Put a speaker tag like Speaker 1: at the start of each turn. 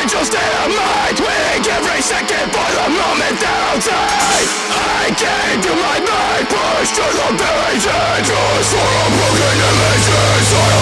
Speaker 1: mental state of mind, waiting every second for the moment that I'll die. I came to my mind, pushed to the very edge, for a broken image inside